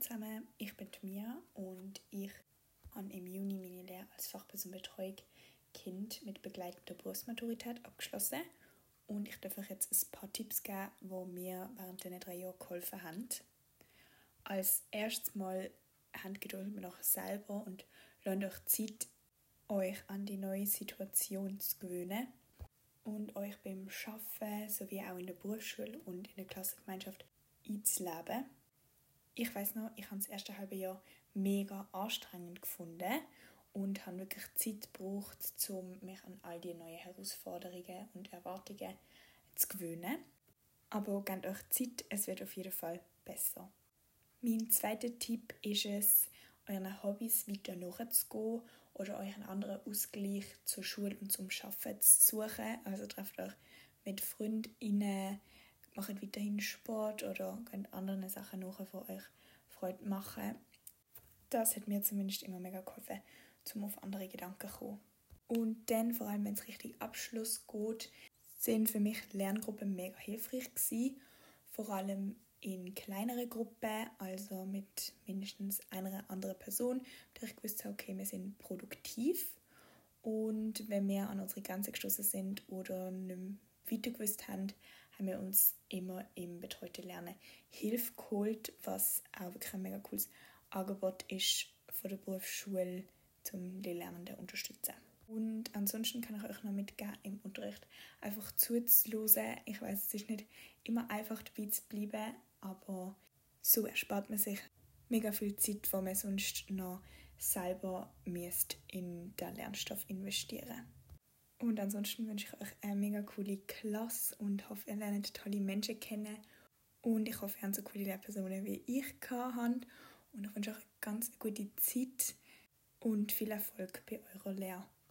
zusammen, ich bin Mia und ich habe im Juni meine Lehre als Fachpersonenbetreuung Kind mit begleitender Berufsmaturität abgeschlossen und ich darf euch jetzt ein paar Tipps geben, die mir während diesen 3 Jahren geholfen haben. Als erstes Mal habt Geduld mit euch selber und lasst euch Zeit, euch an die neue Situation zu gewöhnen und euch beim Arbeiten sowie auch in der Berufsschule und in der Klassengemeinschaft einzuleben. Ich weiss noch, ich habe das erste halbe Jahr mega anstrengend gefunden und habe wirklich Zeit gebraucht, um mich an all die neuen Herausforderungen und Erwartungen zu gewöhnen. Aber gebt euch Zeit, es wird auf jeden Fall besser. Mein zweiter Tipp ist es, euren Hobbys weiter nachzugehen oder euch einen anderen Ausgleich zur Schule und zum Arbeiten zu suchen. Also trefft euch mit FreundInnen, macht weiterhin Sport oder könnt anderen Sachen nach, die euch Freude machen. Das hat mir zumindest immer mega geholfen, um auf andere Gedanken zu kommen. Und dann, vor allem wenn es Richtung Abschluss geht, sind für mich Lerngruppen mega hilfreich gewesen. Vor allem in kleineren Gruppen, also mit mindestens einer anderen Person, da ich gewusst habe, okay, wir sind produktiv. Und wenn wir an unsere Grenzen gestoßen sind oder nicht mehr weiter gewusst haben wir uns immer im betreuten Lernen Hilfe geholt, was auch wirklich ein mega cooles Angebot ist von der Berufsschule, um die Lernenden zu unterstützen. Und ansonsten kann ich euch noch mitgeben, im Unterricht einfach zuzuhören. Ich weiss, es ist nicht immer einfach dabei zu bleiben, aber so erspart man sich mega viel Zeit, die man sonst noch selber in den Lernstoff investieren. Und ansonsten wünsche ich euch eine mega coole Klasse und hoffe, ihr lernt tolle Menschen kennen. Und ich hoffe, ihr habt so coole Lehrpersonen wie ich habt. Und ich wünsche euch eine ganz gute Zeit und viel Erfolg bei eurer Lehre.